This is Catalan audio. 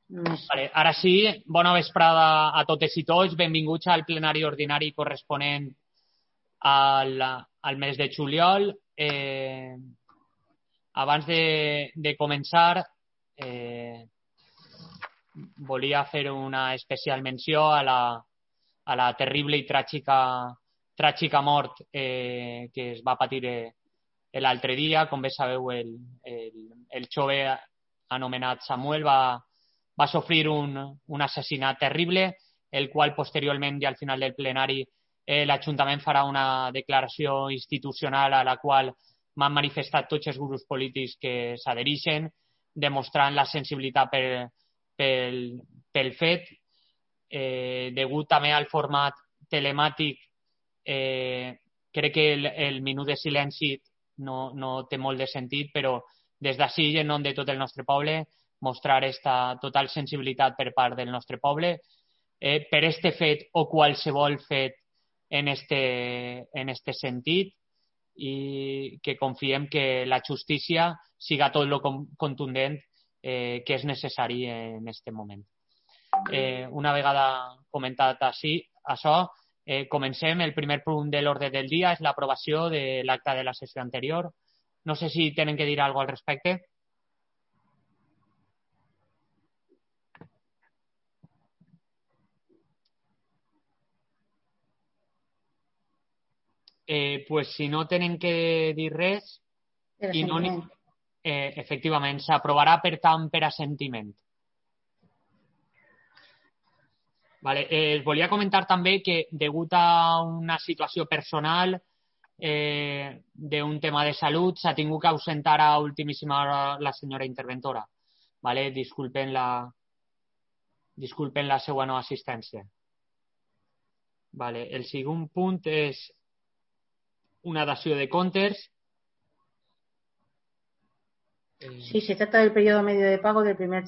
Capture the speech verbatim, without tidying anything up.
Només... Vale, ara sí, bona vesprada a totes i tots. Benvinguts al plenari ordinari corresponent al, al mes de juliol. Eh, abans de, de començar, eh, volia fer una especial menció a la, a la terrible i tràgica, tràgica mort eh, que es va patir eh, l'altre dia. Com bé sabeu, el, el, el jove anomenat Samuel va, va sofrir un, un assassinat terrible, el qual posteriorment i al final del plenari eh, l'Ajuntament farà una declaració institucional a la qual m'han manifestat tots els grups polítics que s'adhereixen, demostrant la sensibilitat per, pel, pel fet. Eh, degut també al format telemàtic, eh, crec que el, el minut de silenci no, no té molt de sentit, però des d'ací, en nom de tot el nostre poble, mostrar esta total sensibilitat per part del nostre poble eh, per este fet o qualsevol fet en este, en este sentit, i que confiem que la justícia siga tot lo contundent eh, que és necessari en este moment. Eh, una vegada comentat així, això, eh, comencem. El primer punt de l'ordre del dia és l'aprovació de l'acte de la sessió anterior. No sé si tenen que dir alguna cosa al respecte. Eh, pues si no tenen que dir res, i no, eh, efectivament, s'aprovarà per tant per assentiment. Vale, eh, volia comentar també que degut a una situació personal eh, d'un tema de salut s'ha tingut que ausentar a ultimíssima hora la senyora interventora. Vale, disculpen la, disculpen la seva no assistència. Vale, el segon punt és una dació de comptes. Sí, se trata del periodo medio de pago del primer